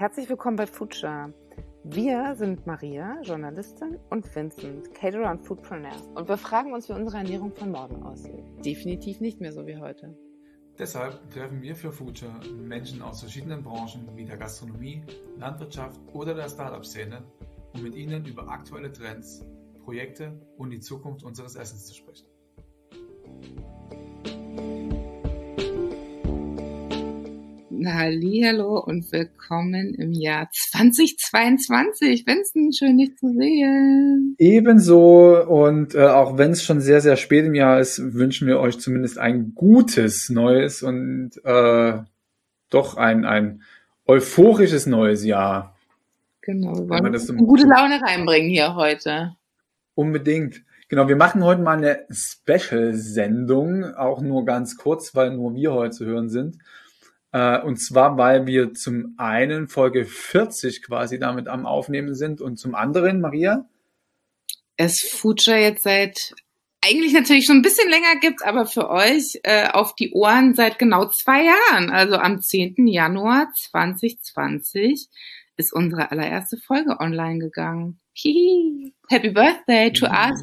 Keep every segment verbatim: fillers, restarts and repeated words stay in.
Herzlich willkommen bei Future. Wir sind Maria, Journalistin, und Vincent, Caterer und Foodpreneur. Und wir fragen uns, wie unsere Ernährung von morgen aussieht. Definitiv nicht mehr so wie heute. Deshalb treffen wir für Future Menschen aus verschiedenen Branchen wie der Gastronomie, Landwirtschaft oder der Startup-Szene, um mit ihnen über aktuelle Trends, Projekte und die Zukunft unseres Essens zu sprechen. Hallihallo und willkommen im Jahr zweitausendzweiundzwanzig. Vincent, schön dich zu sehen. Ebenso, und äh, auch wenn es schon sehr, sehr spät im Jahr ist, wünschen wir euch zumindest ein gutes neues und äh, doch ein, ein euphorisches neues Jahr. Genau, wir wollen das so gute Laune reinbringen hier heute. Unbedingt. Genau, wir machen heute mal eine Special-Sendung, auch nur ganz kurz, weil nur wir heute zu hören sind. Und zwar, weil wir zum einen Folge vierzig quasi damit am Aufnehmen sind und zum anderen, Maria? Es Future jetzt seit, eigentlich natürlich schon ein bisschen länger gibt, aber für euch äh, auf die Ohren seit genau zwei Jahren. Also am zehnten Januar zweitausendzwanzig ist unsere allererste Folge online gegangen. Hihi. Happy Birthday to us!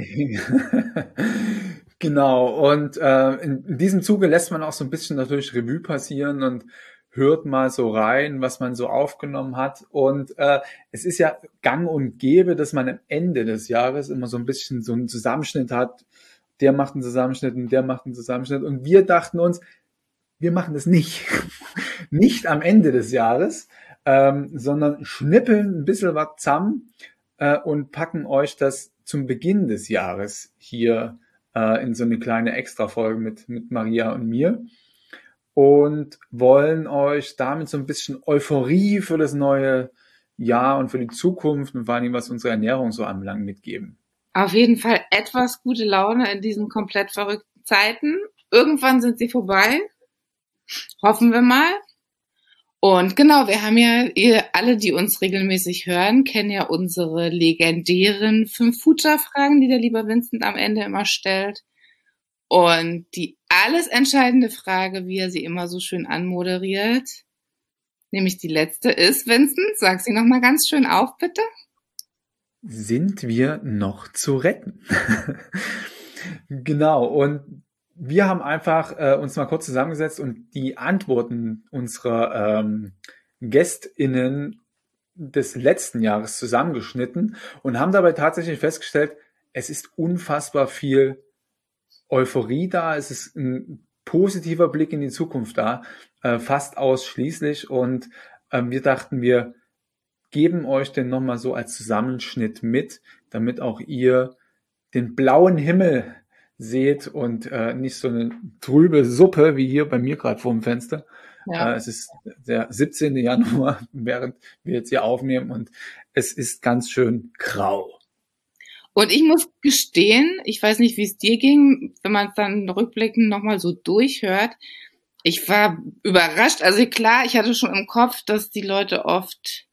Genau, und äh, in, in diesem Zuge lässt man auch so ein bisschen natürlich Revue passieren und hört mal so rein, was man so aufgenommen hat. Und äh, es ist ja gang und gäbe, dass man am Ende des Jahres immer so ein bisschen so einen Zusammenschnitt hat. Der macht einen Zusammenschnitt und der macht einen Zusammenschnitt. Und wir dachten uns, wir machen das nicht. Nicht am Ende des Jahres, ähm, sondern schnippeln ein bisschen was zusammen äh, und packen euch das zum Beginn des Jahres hier in so eine kleine Extra-Folge mit, mit Maria und mir und wollen euch damit so ein bisschen Euphorie für das neue Jahr und für die Zukunft und vor allem, was unsere Ernährung so anbelangt, mitgeben. Auf jeden Fall etwas gute Laune in diesen komplett verrückten Zeiten. Irgendwann sind sie vorbei. Hoffen wir mal. Und genau, wir haben ja, ihr alle, die uns regelmäßig hören, kennen ja unsere legendären fünf Future-Fragen, die der liebe Vincent am Ende immer stellt. Und die alles entscheidende Frage, wie er sie immer so schön anmoderiert, nämlich die letzte ist, Vincent, sag sie nochmal ganz schön auf, bitte. Sind wir noch zu retten? Genau, und wir haben einfach äh, uns mal kurz zusammengesetzt und die Antworten unserer ähm, GästInnen des letzten Jahres zusammengeschnitten und haben dabei tatsächlich festgestellt, es ist unfassbar viel Euphorie da, es ist ein positiver Blick in die Zukunft da, äh, fast ausschließlich. Und äh, wir dachten, wir geben euch den nochmal so als Zusammenschnitt mit, damit auch ihr den blauen Himmel seht und äh, nicht so eine trübe Suppe wie hier bei mir gerade vor dem Fenster. Ja. Äh, es ist der siebzehnten Januar, während wir jetzt hier aufnehmen, und es ist ganz schön grau. Und ich muss gestehen, ich weiß nicht, wie es dir ging, wenn man es dann rückblickend nochmal so durchhört. Ich war überrascht. Also klar, ich hatte schon im Kopf, dass die Leute oft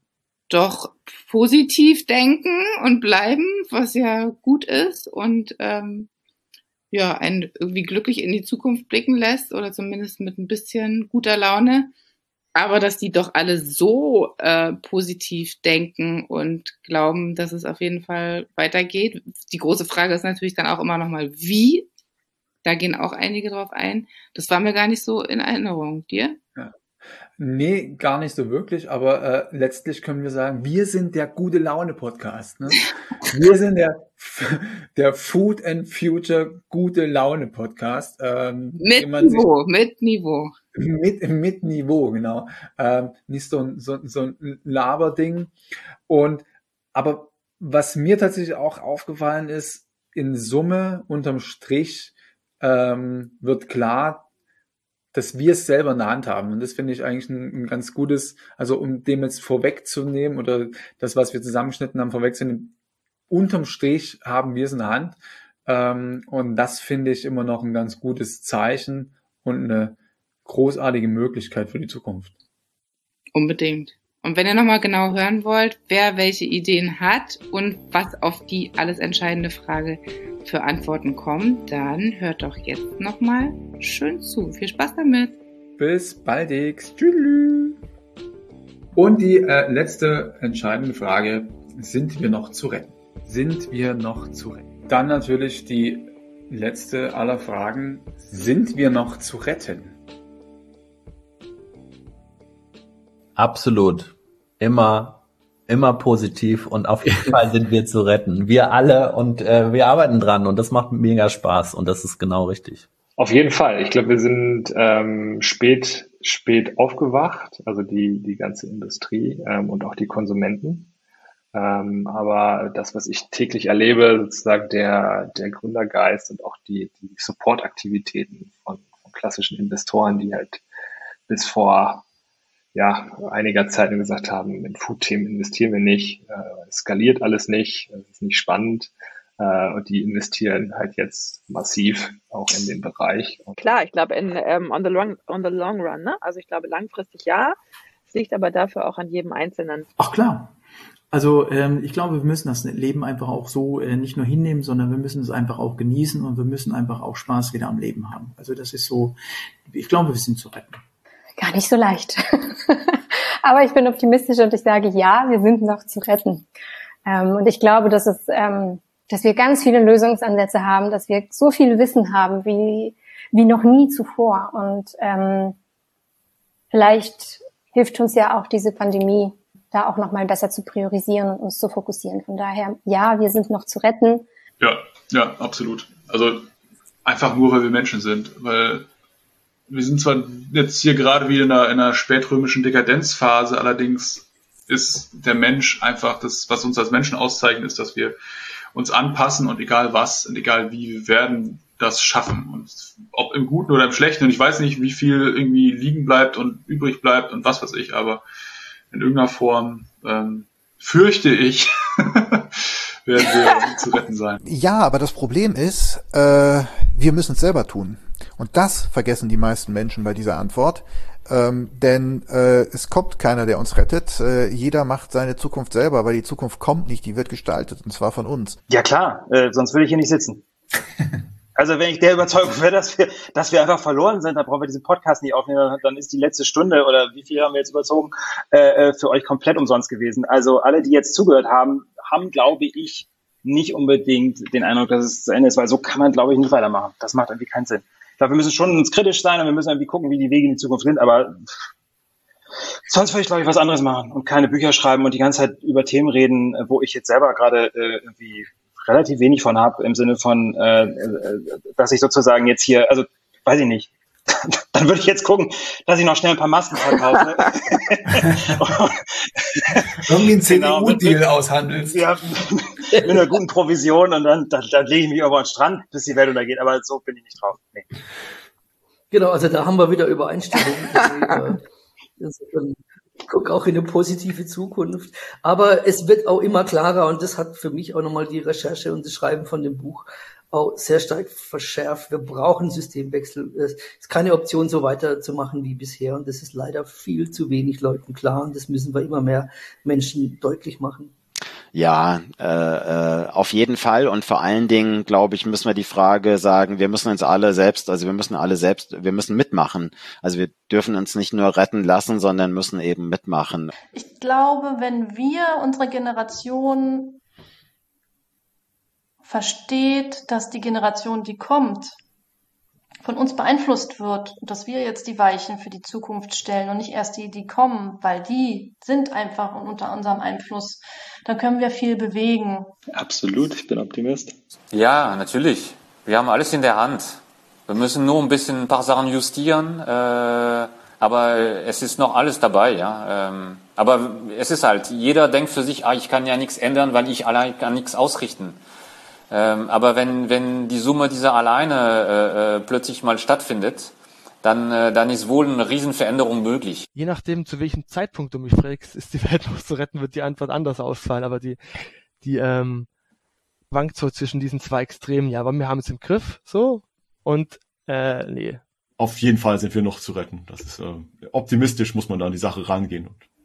doch positiv denken und bleiben, was ja gut ist und ähm, ja, einen irgendwie glücklich in die Zukunft blicken lässt oder zumindest mit ein bisschen guter Laune. Aber dass die doch alle so äh, positiv denken und glauben, dass es auf jeden Fall weitergeht. Die große Frage ist natürlich dann auch immer nochmal, wie? Da gehen auch einige drauf ein. Das war mir gar nicht so in Erinnerung. Dir? Ja. Nee, gar nicht so wirklich, aber äh, letztlich können wir sagen, wir sind der Gute-Laune-Podcast. Ne? Wir sind der, der Food and Future Gute-Laune-Podcast. Ähm, mit Niveau, mit Niveau. Mit, mit Niveau, genau. Ähm, nicht so ein, so, so ein Laberding. Und, aber was mir tatsächlich auch aufgefallen ist, in Summe, unterm Strich, ähm, wird klar, dass wir es selber in der Hand haben. Und das finde ich eigentlich ein, ein ganz gutes, also um dem jetzt vorwegzunehmen oder das, was wir zusammengeschnitten haben, vorwegzunehmen, unterm Strich haben wir es in der Hand. Ähm, und das finde ich immer noch ein ganz gutes Zeichen und eine großartige Möglichkeit für die Zukunft. Unbedingt. Und wenn ihr nochmal genau hören wollt, wer welche Ideen hat und was auf die alles entscheidende Frage für Antworten kommt, dann hört doch jetzt nochmal schön zu. Viel Spaß damit. Bis baldigst. Tschüss. Und die äh, letzte entscheidende Frage, sind wir noch zu retten? Sind wir noch zu retten? Dann natürlich die letzte aller Fragen, sind wir noch zu retten? Absolut. Immer, immer positiv und auf jeden Fall sind wir zu retten. Wir alle und äh, wir arbeiten dran und das macht mega Spaß und das ist genau richtig. Auf jeden Fall. Ich glaube, wir sind ähm, spät, spät aufgewacht, also die, die ganze Industrie ähm, und auch die Konsumenten. Ähm, aber das, was ich täglich erlebe, sozusagen der, der Gründergeist und auch die, die Support-Aktivitäten von, von klassischen Investoren, die halt bis vor ja, einiger Zeit gesagt haben, in Food-Themen investieren wir nicht, äh, es skaliert alles nicht, es ist nicht spannend. Uh, und die investieren halt jetzt massiv auch in den Bereich. Klar, ich glaube in um, on the long on the long run, ne? Also ich glaube langfristig ja. Es liegt aber dafür auch an jedem Einzelnen. Ach klar. Also ähm, ich glaube, wir müssen das Leben einfach auch so äh, nicht nur hinnehmen, sondern wir müssen es einfach auch genießen und wir müssen einfach auch Spaß wieder am Leben haben. Also das ist so, ich glaube, wir sind zu retten. Gar nicht so leicht. Aber ich bin optimistisch und ich sage, ja, wir sind noch zu retten. Ähm, und ich glaube, dass es ähm, dass wir ganz viele Lösungsansätze haben, dass wir so viel Wissen haben wie wie noch nie zuvor. Und ähm, vielleicht hilft uns ja auch diese Pandemie, da auch nochmal besser zu priorisieren und uns zu fokussieren. Von daher, ja, wir sind noch zu retten. Ja, ja, absolut. Also einfach nur, weil wir Menschen sind. Weil wir sind zwar jetzt hier gerade wieder in einer, in einer spätrömischen Dekadenzphase, allerdings ist der Mensch einfach das, was uns als Menschen auszeichnet, ist, dass wir uns anpassen und egal was und egal wie, wir werden das schaffen. Und ob im Guten oder im Schlechten, und ich weiß nicht, wie viel irgendwie liegen bleibt und übrig bleibt und was weiß ich, aber in irgendeiner Form ähm, fürchte ich, werden wir zu retten sein. Ja, aber das Problem ist, äh, wir müssen es selber tun. Und das vergessen die meisten Menschen bei dieser Antwort. Ähm, denn äh, es kommt keiner, der uns rettet. Äh, jeder macht seine Zukunft selber, weil die Zukunft kommt nicht, die wird gestaltet, und zwar von uns. Ja klar, äh, sonst würde ich hier nicht sitzen. Also wenn ich der Überzeugung wäre, dass wir, dass wir einfach verloren sind, dann brauchen wir diesen Podcast nicht aufnehmen, dann ist die letzte Stunde oder wie viel haben wir jetzt überzogen, äh, für euch komplett umsonst gewesen. Also alle, die jetzt zugehört haben, haben, glaube ich, nicht unbedingt den Eindruck, dass es zu Ende ist, weil so kann man, glaube ich, nicht weitermachen. Das macht irgendwie keinen Sinn. Ich glaube, wir müssen schon uns kritisch sein und wir müssen irgendwie gucken, wie die Wege in die Zukunft sind, aber sonst würde ich, glaube ich, was anderes machen und keine Bücher schreiben und die ganze Zeit über Themen reden, wo ich jetzt selber gerade äh, irgendwie relativ wenig von habe, im Sinne von, äh, dass ich sozusagen jetzt hier, also weiß ich nicht, dann würde ich jetzt gucken, dass ich noch schnell ein paar Masken verkaufe. Irgendwie ein C D U-Deal genau, aushandelst. Ja, mit einer guten Provision und dann, dann, dann lege ich mich irgendwo an den Strand, bis die Welt untergeht. Aber so bin ich nicht drauf. Nee. Genau, also da haben wir wieder Übereinstimmung. Ich gucke auch in eine positive Zukunft. Aber es wird auch immer klarer und das hat für mich auch nochmal die Recherche und das Schreiben von dem Buch auch sehr stark verschärft. Wir brauchen Systemwechsel. Es ist keine Option, so weiterzumachen wie bisher. Und das ist leider viel zu wenig Leuten klar. Und das müssen wir immer mehr Menschen deutlich machen. Ja, äh, äh, auf jeden Fall. Und vor allen Dingen, glaube ich, müssen wir die Frage sagen, wir müssen uns alle selbst, also wir müssen alle selbst, wir müssen mitmachen. Also wir dürfen uns nicht nur retten lassen, sondern müssen eben mitmachen. Ich glaube, wenn wir, unsere Generation, versteht, dass die Generation, die kommt, von uns beeinflusst wird und dass wir jetzt die Weichen für die Zukunft stellen und nicht erst die, die kommen, weil die sind einfach unter unserem Einfluss, dann können wir viel bewegen. Absolut, ich bin Optimist. Ja, natürlich. Wir haben alles in der Hand. Wir müssen nur ein bisschen ein paar Sachen justieren, äh, aber es ist noch alles dabei, ja. Ähm, aber es ist halt, jeder denkt für sich, ah, ich kann ja nichts ändern, weil ich allein kann nichts ausrichten. Ähm, aber wenn, wenn die Summe dieser alleine äh, plötzlich mal stattfindet, dann, äh, dann ist wohl eine Riesenveränderung möglich. Je nachdem, zu welchem Zeitpunkt du mich fragst, ist die Welt noch zu retten, wird die Antwort anders ausfallen. Aber die, die ähm, wankt so zwischen diesen zwei Extremen. Ja, aber wir haben es im Griff, so, und äh, nee. Auf jeden Fall sind wir noch zu retten. Das ist äh, optimistisch, muss man da an die Sache rangehen. Und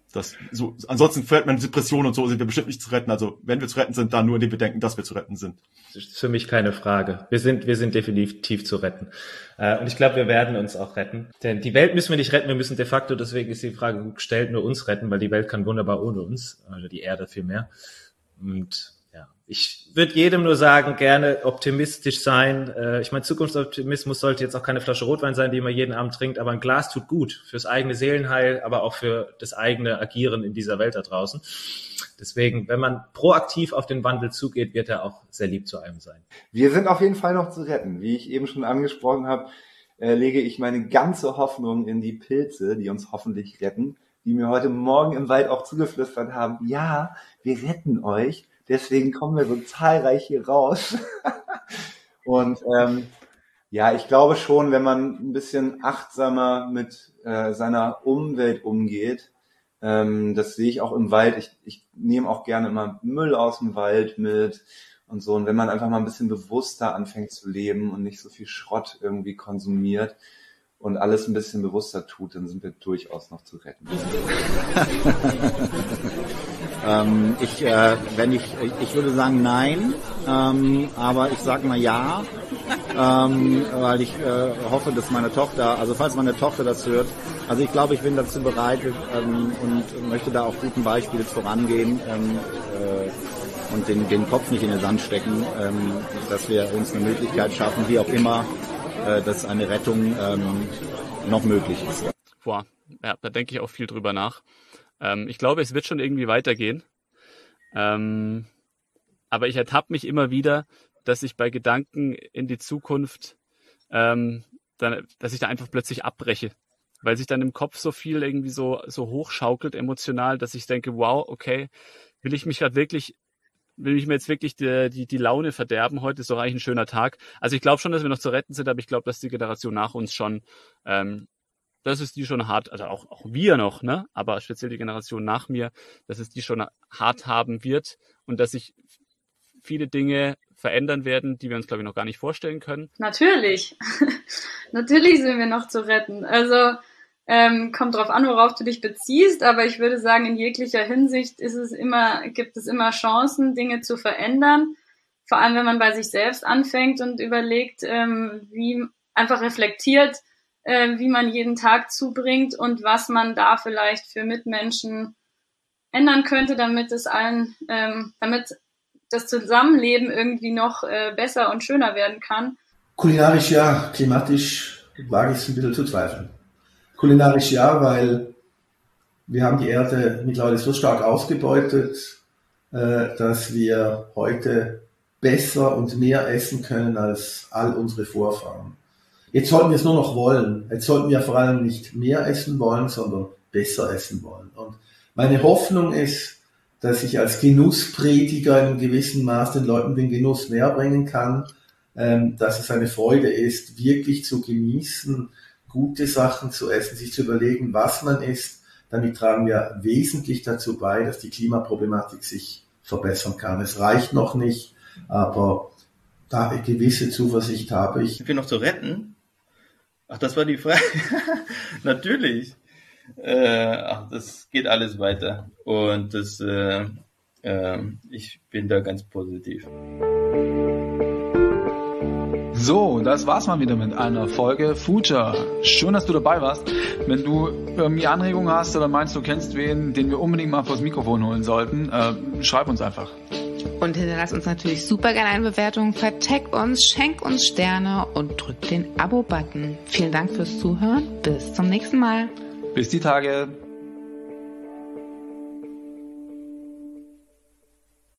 Das, so, ansonsten fällt man in Depression und so, sind wir bestimmt nicht zu retten. Also wenn wir zu retten sind, dann nur, indem wir denken, dass wir zu retten sind. Das ist für mich keine Frage. Wir sind, wir sind definitiv zu retten. Und ich glaube, wir werden uns auch retten. Denn die Welt müssen wir nicht retten, wir müssen de facto, deswegen ist die Frage gut gestellt, nur uns retten, weil die Welt kann wunderbar ohne uns, also die Erde vielmehr. Und ja, ich würde jedem nur sagen, gerne optimistisch sein. Ich meine, Zukunftsoptimismus sollte jetzt auch keine Flasche Rotwein sein, die man jeden Abend trinkt, aber ein Glas tut gut fürs eigene Seelenheil, aber auch für das eigene Agieren in dieser Welt da draußen. Deswegen, wenn man proaktiv auf den Wandel zugeht, wird er auch sehr lieb zu einem sein. Wir sind auf jeden Fall noch zu retten. Wie ich eben schon angesprochen habe, äh, lege ich meine ganze Hoffnung in die Pilze, die uns hoffentlich retten, die mir heute Morgen im Wald auch zugeflüstert haben, ja, wir retten euch. Deswegen kommen wir so zahlreich hier raus. Und ähm, ja, ich glaube schon, wenn man ein bisschen achtsamer mit äh, seiner Umwelt umgeht, ähm, das sehe ich auch im Wald. Ich, ich nehme auch gerne immer Müll aus dem Wald mit und so. Und wenn man einfach mal ein bisschen bewusster anfängt zu leben und nicht so viel Schrott irgendwie konsumiert und alles ein bisschen bewusster tut, dann sind wir durchaus noch zu retten. ähm, ich, äh, wenn ich, ich würde sagen nein, ähm, aber ich sage mal ja, ähm, weil ich äh, hoffe, dass meine Tochter, also falls meine Tochter das hört, also ich glaube, ich bin dazu bereit ähm, und möchte da auch guten Beispiels vorangehen ähm, äh, und den, den Kopf nicht in den Sand stecken, ähm, dass wir uns eine Möglichkeit schaffen, wie auch immer, dass eine Rettung ähm, noch möglich ist. Boah, ja, da denke ich auch viel drüber nach. Ähm, ich glaube, es wird schon irgendwie weitergehen. Ähm, aber ich ertappe mich immer wieder, dass ich bei Gedanken in die Zukunft, ähm, dann, dass ich da einfach plötzlich abbreche. Weil sich dann im Kopf so viel irgendwie so, so hochschaukelt emotional, dass ich denke, wow, okay, will ich mich gerade wirklich will ich mir jetzt wirklich die, die, die Laune verderben. Heute ist doch eigentlich ein schöner Tag. Also ich glaube schon, dass wir noch zu retten sind, aber ich glaube, dass die Generation nach uns schon, ähm, das ist die schon hart, also auch, auch wir noch, ne? Aber speziell die Generation nach mir, dass es die schon hart haben wird und dass sich viele Dinge verändern werden, die wir uns, glaube ich, noch gar nicht vorstellen können. Natürlich. Natürlich sind wir noch zu retten. Also Ähm, kommt drauf an, worauf du dich beziehst, aber ich würde sagen, in jeglicher Hinsicht ist es immer, gibt es immer Chancen, Dinge zu verändern. Vor allem, wenn man bei sich selbst anfängt und überlegt, ähm, wie einfach reflektiert, äh, wie man jeden Tag zubringt und was man da vielleicht für Mitmenschen ändern könnte, damit es allen, ähm, damit das Zusammenleben irgendwie noch äh, besser und schöner werden kann. Kulinarisch ja, klimatisch wage ich es ein bisschen zu zweifeln. Kulinarisch ja, weil wir haben die Erde mittlerweile so stark ausgebeutet, äh, dass wir heute besser und mehr essen können als all unsere Vorfahren. Jetzt sollten wir es nur noch wollen. Jetzt sollten wir vor allem nicht mehr essen wollen, sondern besser essen wollen. Und meine Hoffnung ist, dass ich als Genussprediger in einem gewissen Maß den Leuten den Genuss näher bringen kann, ähm, dass es eine Freude ist, wirklich zu genießen, gute Sachen zu essen, sich zu überlegen, was man isst. Damit tragen wir wesentlich dazu bei, dass die Klimaproblematik sich verbessern kann. Es reicht noch nicht, aber da eine gewisse Zuversicht habe ich. Sind wir noch zu retten? Ach, das war die Frage. Natürlich. Äh, ach, das geht alles weiter. Und das, äh, äh, ich bin da ganz positiv. So, das war's mal wieder mit einer Folge Future. Schön, dass du dabei warst. Wenn du irgendwie Anregungen hast oder meinst, du kennst wen, den wir unbedingt mal vors Mikrofon holen sollten, äh, schreib uns einfach. Und hinterlass uns natürlich super gerne eine Bewertung, vertag uns, schenk uns Sterne und drück den Abo-Button. Vielen Dank fürs Zuhören. Bis zum nächsten Mal. Bis die Tage.